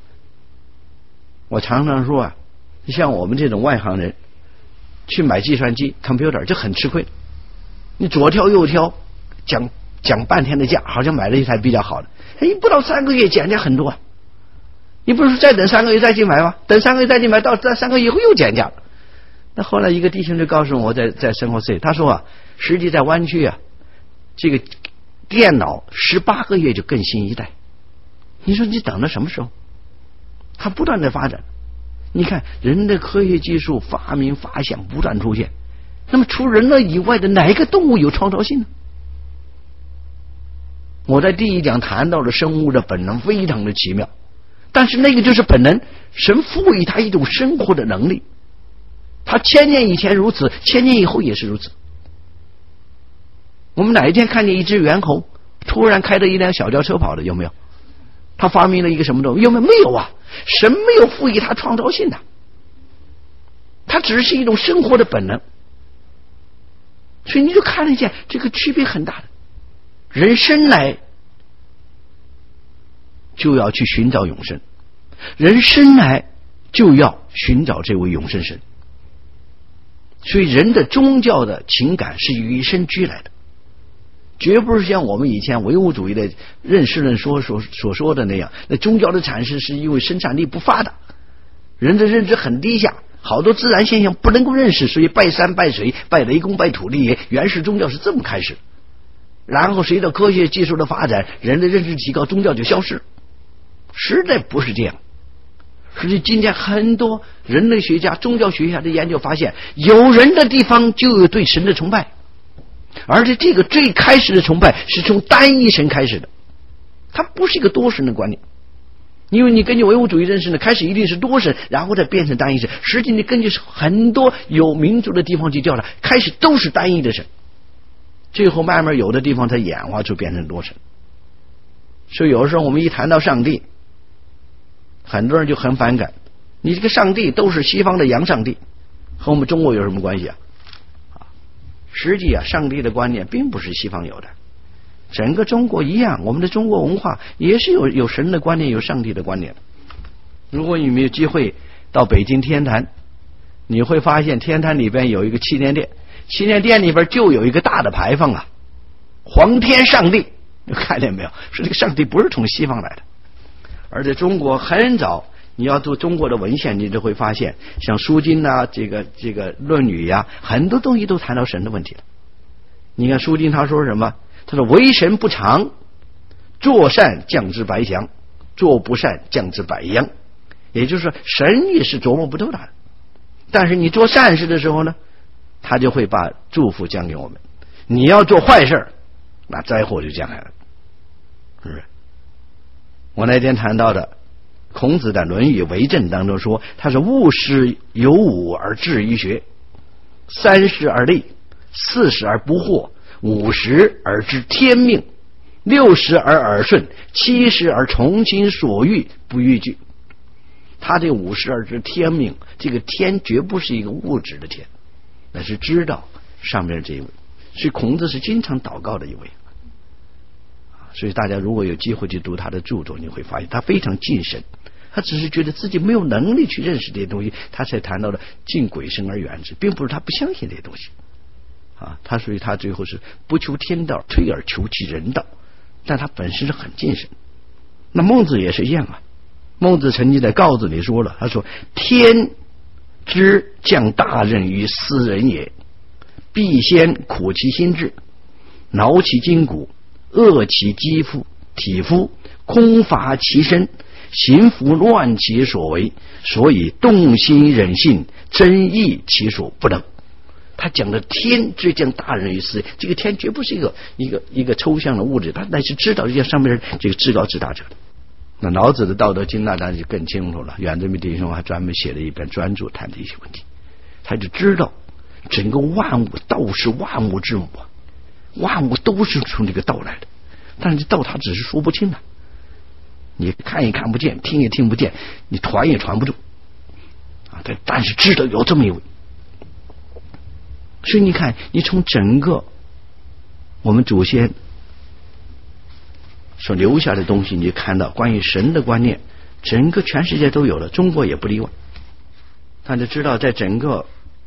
我常常说啊，像我们这种外行人去买计算机 computer 就很吃亏，你左挑右挑，讲讲半天的价，好像买了一台比较好的，哎，不到三个月减价很多啊。你不是说再等三个月再去买吗？等三个月再去买，到这三个月以后又减价了。那后来一个弟兄就告诉我，在在生活 C， 他说啊，实际在湾区啊，这个电脑十八个月就更新一代。你说你等到什么时候？它不断的发展。你看人的科学技术发明发现不断出现，那么除人类以外的哪一个动物有创造性呢？我在第一讲谈到了生物的本能非常的奇妙，但是那个就是本能，神赋予它一种生活的能力，它千年以前如此，千年以后也是如此。我们哪一天看见一只猿猴突然开着一辆小轿车跑的，有没有？他发明了一个什么东西？有没有？没有啊！神没有赋予他创造性的，它只是一种生活的本能。所以你就看得见这个区别很大的。人生来就要去寻找永生，人生来就要寻找这位永生神。所以人的宗教的情感是与生俱来的，绝不是像我们以前唯物主义的认识论说所所说的那样，那宗教的产生是因为生产力不发达，人的认知很低下，好多自然现象不能够认识，所以拜山拜水拜雷公拜土地爷，原始宗教是这么开始。然后随着科学技术的发展，人的认知提高，宗教就消失，实在不是这样。实际今天很多人类学家宗教学家的研究发现，有人的地方就有对神的崇拜，而且这个最开始的崇拜是从单一神开始的，它不是一个多神的观念。因为你根据唯物主义认识呢，开始一定是多神，然后再变成单一神。实际你根据很多有民族的地方去调查，开始都是单一的神，最后慢慢有的地方它演化就变成多神。所以有的时候我们一谈到上帝，很多人就很反感，你这个上帝都是西方的洋上帝，和我们中国有什么关系啊？实际啊，上帝的观念并不是西方有的， 整个中国一样，我们的中国文化也是有有神的观念，有上帝的观念。如果你们有机会到北京天坛，你会发现天坛里边有一个祈年殿，祈年殿里边就有一个大的牌坊啊，皇天上帝，看见没有？说这个上帝不是从西方来的，而且中国很早，你要读中国的文献，你就会发现，像《书经》啊，这个这个《论语》呀，很多东西都谈到神的问题了。你看《书经》他说什么？他说：“为神不常，做善降之白祥，做不善降之百殃。”也就是说，神也是琢磨不透的。但是你做善事的时候呢，他就会把祝福降给我们；你要做坏事，那灾祸就降来了，是不是？我那天谈到的孔子的《论语为政》当中说，他是勿使有武而志于学，三十而立，四十而不惑，五十而知天命，六十而耳顺，七十而从心所欲，不逾矩。他这五十而知天命，这个天绝不是一个物质的天，那是知道上面这一位。所以孔子是经常祷告的一位。所以大家如果有机会去读他的著作，你会发现他非常敬神，他只是觉得自己没有能力去认识这些东西，他才谈到了敬鬼神而远之，并不是他不相信这些东西啊。他所以他最后是不求天道，退而求其人道，但他本身是很敬神。那孟子也是一样啊。孟子曾经在告子里说了，他说：“天之降大任于斯人也，必先苦其心志，劳其筋骨，饿其肌肤体肤，空乏其身，行拂乱其所为，所以动心忍性，真义其所不能。”他讲的天之降大任于斯，这个天绝不是一个一个一个抽象的物质，他乃是知道这上面这个至高至大者的。那老子的《道德经》那当然就更清楚了，袁振明弟兄还专门写了一本专著谈这些问题。他就知道整个万物，道是万物之母啊，万物都是从这个道来的，但是这道他只是说不清了，你看也看不见，听也听不见，你传也传不住啊。但但是知道有这么一位，所以你看，你从整个我们祖先所留下的东西，你就看到关于神的观念，整个全世界都有了，中国也不例外。大家知道，在整个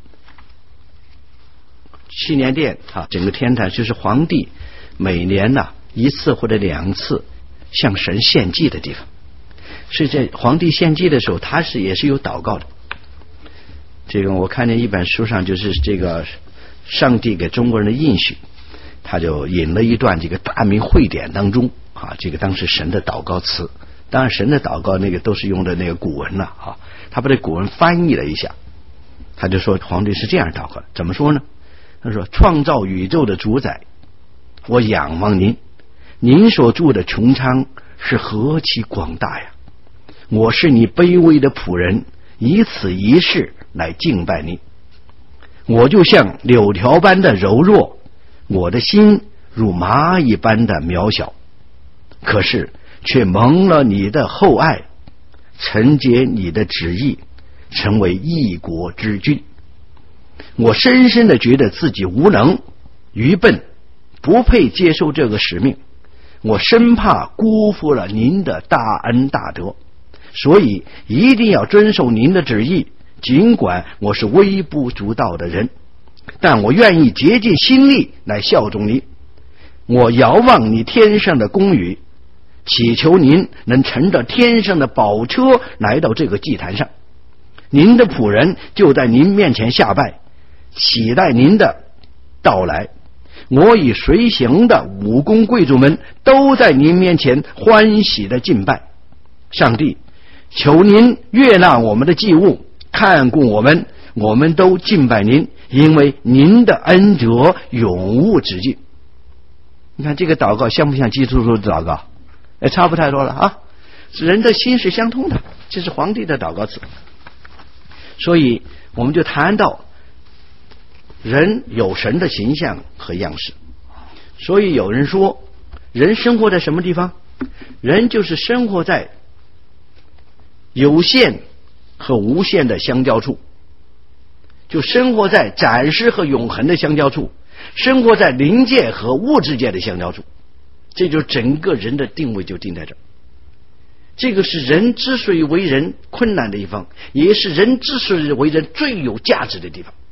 祈年殿啊，整个天坛就是皇帝每年呢、啊、一次或者两次向神献祭的地方。所以在皇帝献祭的时候，他是也是有祷告的。这个我看见一本书上，就是这个上帝给中国人的应许，他就引了一段这个大明会典当中啊，这个当时神的祷告词。当然神的祷告那个都是用的那个古文了啊，他把这古文翻译了一下，他就说皇帝是这样祷告，怎么说呢？他说：创造宇宙的主宰，我仰望您，您所住的穹苍是何其广大呀！我是你卑微的仆人，以此一事来敬拜您。我就像柳条般的柔弱，我的心如蚂蚁般的渺小，可是却蒙了你的厚爱，承接你的旨意，成为一国之君。我深深的觉得自己无能、愚笨，不配接受这个使命。我生怕辜负了您的大恩大德，所以一定要遵守您的旨意。尽管我是微不足道的人，但我愿意竭尽心力来效忠您。我遥望你天上的宫宇，祈求您能乘着天上的宝车来到这个祭坛上。您的仆人就在您面前下拜，期待您的到来。我与随行的武功贵族们都在您面前欢喜的敬拜。上帝，求您悦纳我们的祭物，看顾我们，我们都敬拜您，因为您的恩德永无止境。你看这个祷告像不像基督徒的祷告？哎，差不太多了啊！人的心是相通的，这是皇帝的祷告词。所以我们就谈到人有神的形象和样式。所以有人说，人生活在什么地方？人就是生活在有限和无限的相交处，就生活在暂时和永恒的相交处，生活在灵界和物质界的相交处。 这就整个人的定位就定在这儿。这个是人之所以为人困难的地方，也是人之所以为人最有价值的地方。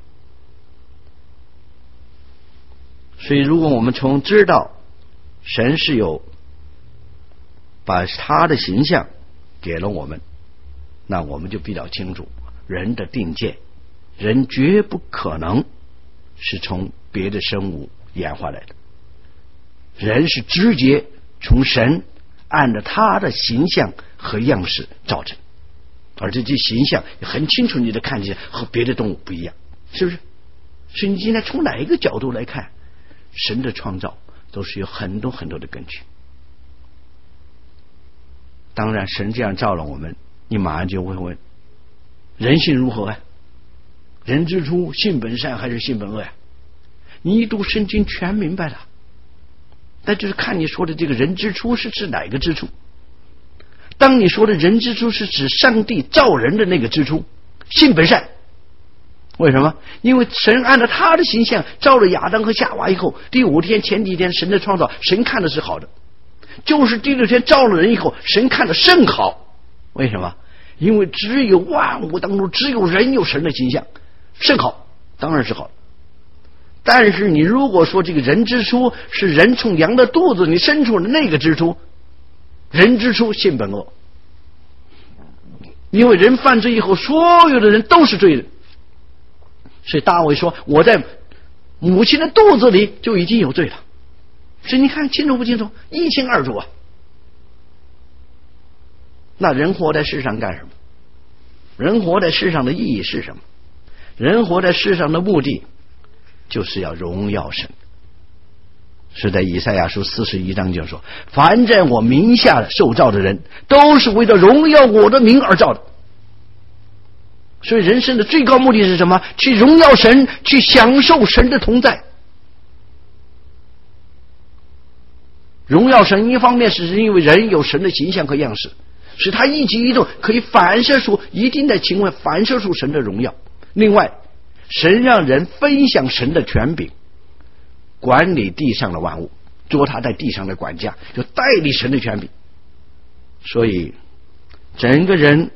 所以如果我们从知道神是有把他的形象给了我们，那我们就比较清楚人的定见，人绝不可能是从别的生物演化来的，人是直接从神按照他的形象和样式造成，而这些形象很清楚你的看见和别的动物不一样，是不是？所以你今天从哪一个角度来看，神的创造都是有很多很多的根据。当然神这样造了我们，你马上就会问人性如何啊？人之初性本善还是性本恶呀？你一读圣经全明白了，那就是看你说的这个人之初是指哪个之初。当你说的人之初是指上帝造人的那个之初，性本善。为什么？因为神按照他的形象造了亚当和夏娃以后，第五天前几天神的创造，神看的是好的，就是第六天造了人以后，神看的甚好。为什么？因为只有万物当中只有人有神的形象，甚好，当然是好。但是你如果说这个人之初是人从羊的肚子里生出的那个之初，人之初性本恶，因为人犯罪以后，所有的人都是罪人。所以大卫说我在母亲的肚子里就已经有罪了。所以你看清楚不清楚？一清二楚啊。那人活在世上干什么？人活在世上的意义是什么？人活在世上的目的就是要荣耀神。是在以赛亚书四十一章就说，凡在我名下受造的人都是为了荣耀我的名而造的。所以人生的最高目的是什么？去荣耀神，去享受神的同在。荣耀神一方面是因为人有神的形象和样式，使他一举一动可以反射出一定的情况，反射出神的荣耀。另外神让人分享神的权柄，管理地上的万物，做他在地上的管家，就代理神的权柄。所以整个人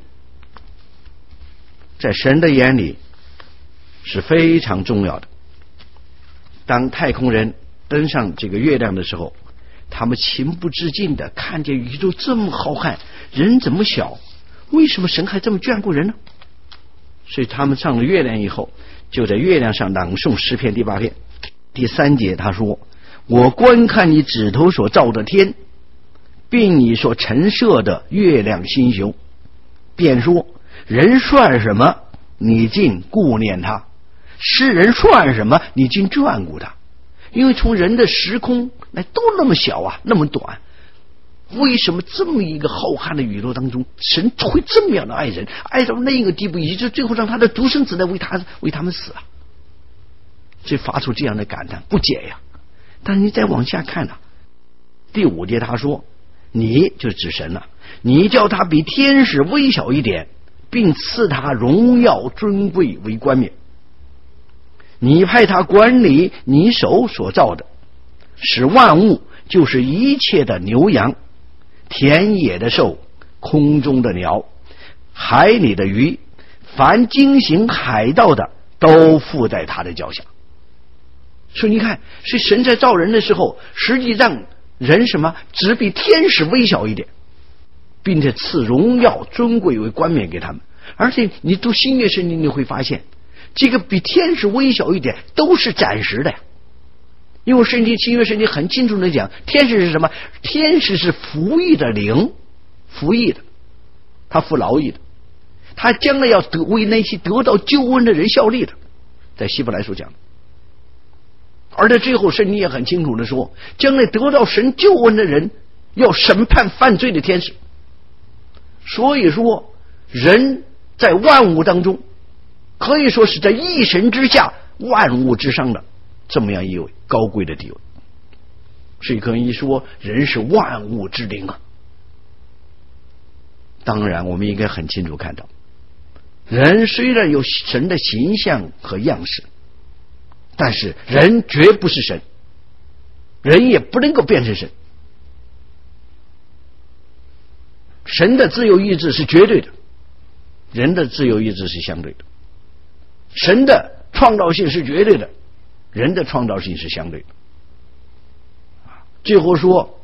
在神的眼里是非常重要的。当太空人登上这个月亮的时候，他们情不自禁的看见宇宙这么浩瀚，人这么小，为什么神还这么眷顾人呢？所以他们上了月亮以后，就在月亮上朗诵诗篇第八篇第三节，他说，我观看你指头所造的天，并你所陈设的月亮星宿，便说人算什么，你竟顾念他；世人算什么，你竟眷顾他。因为从人的时空来都那么小啊，那么短，为什么这么一个浩瀚的宇宙当中，神会这么样的爱人，爱到那个地步，以致最后让他的独生子来为他为他们死啊？所以发出这样的感叹，不解呀。但是你再往下看啊，第五节他说，你就指神了，你叫他比天使微小一点，并赐他荣耀尊贵为冠冕。你派他管理你手所造的，使万物，就是一切的牛羊，田野的兽，空中的鸟，海里的鱼，凡经行海道的，都附在他的脚下。所以你看，是神在造人的时候，实际上人什么只比天使微小一点，并且赐荣耀尊贵为冠冕给他们。而且你读新约圣经，你会发现这个比天使微小一点都是暂时的呀。因为圣经新约圣经很清楚的讲，天使是什么？天使是服役的灵，服役的，他服劳役的，他将来要得为那些得到救恩的人效力的，在希伯来书讲。而在最后圣经也很清楚的说，将来得到神救恩的人要审判犯罪的天使。所以说人在万物当中可以说是在一神之下万物之上的这么样一位高贵的地位。所以可以说人是万物之灵啊。当然我们应该很清楚看到，人虽然有神的形象和样式，但是人绝不是神。 人也不能够变成神。神的自由意志是绝对的，人的自由意志是相对的。神的创造性是绝对的，人的创造性是相对的。最后说，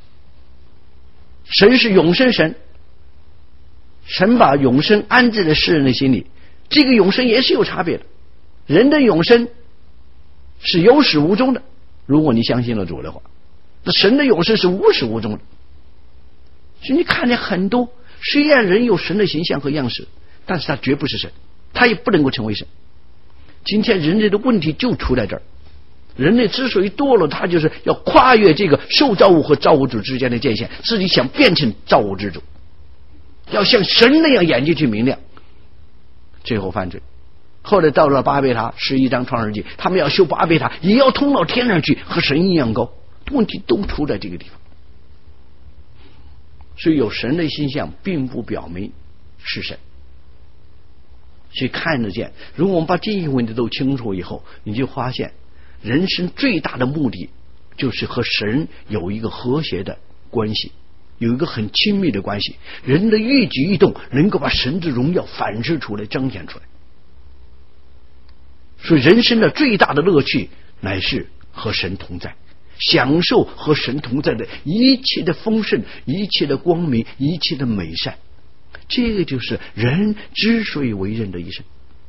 神是永生神，神把永生安置在世人的心里，这个永生也是有差别的。人的永生是有始无终的，如果你相信了主的话，那神的永生是无始无终的。所以你看见很多，虽然人有神的形象和样式，但是他绝不是神，他也不能够成为神。今天人类的问题就出在这儿，人类之所以堕落，他就是要跨越这个受造物和造物主之间的界限，自己想变成造物之主，要像神那样眼睛去明亮，最后犯罪。后来到了巴别塔，十一章创世纪，他们要修巴别塔，也要通到天上去，和神一样高。问题都出在这个地方。所以有神的形象并不表明是神，所以看得见。如果我们把这些问题都清楚以后，你就发现人生最大的目的就是和神有一个和谐的关系，有一个很亲密的关系。人的一举一动能够把神的荣耀反射出来，彰显出来。所以人生的最大的乐趣乃是和神同在，享受和神同在的一切的丰盛，一切的光明，一切的美善。这个就是人之所以为人的一生。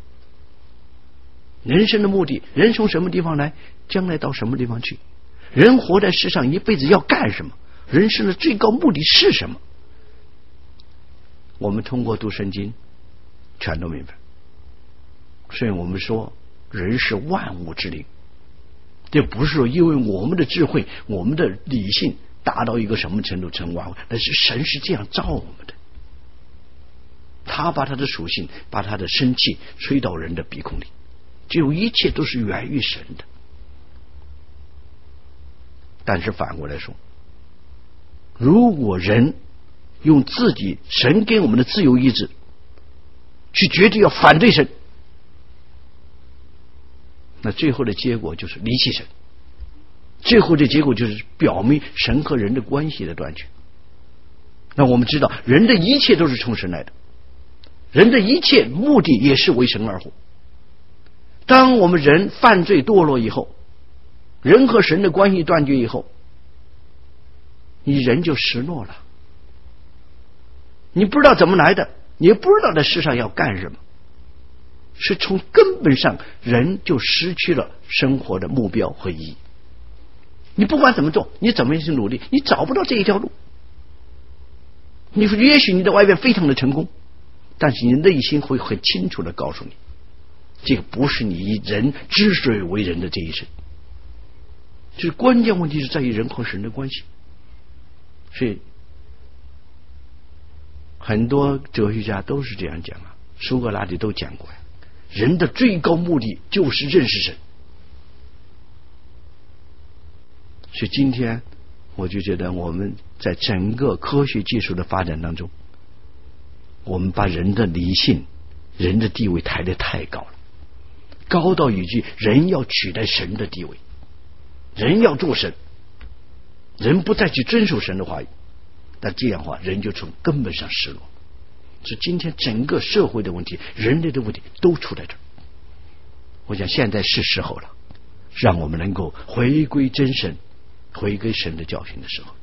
人生的目的，人从什么地方来，将来到什么地方去，人活在世上一辈子要干什么，人生的最高目的是什么，我们通过读圣经全都明白。所以我们说人是万物之灵，这不是说因为我们的智慧，我们的理性达到一个什么程度成万物，那是神是这样造我们的。他把他的属性，把他的生气吹到人的鼻孔里，这种一切都是源于神的。但是反过来说，如果人用自己神给我们的自由意志去决定要反对神，那最后的结果就是离弃神，最后的结果就是表明神和人的关系的断绝。那我们知道人的一切都是从神来的，人的一切目的也是为神而活。当我们人犯罪堕落以后，人和神的关系断绝以后，你人就失落了，你不知道怎么来的，你也不知道在世上要干什么，是从根本上人就失去了生活的目标和意义。你不管怎么做，你怎么去努力，你找不到这一条路。你也许你在外面非常的成功，但是你内心会很清楚的告诉你，这个不是你人之所以为人的这一生。就是关键问题是在于人和神的关系。所以很多哲学家都是这样讲啊，苏格拉底都讲过呀，人的最高目的就是认识神。所以今天我就觉得我们在整个科学技术的发展当中，我们把人的理性，人的地位抬得太高了，高到以至于人要取代神的地位，人要做神，人不再去遵守神的话语，那这样的话人就从根本上失落。所以今天整个社会的问题，人类的问题都出在这儿。我想现在是时候了，让我们能够回归真神，回归神的教训的时候。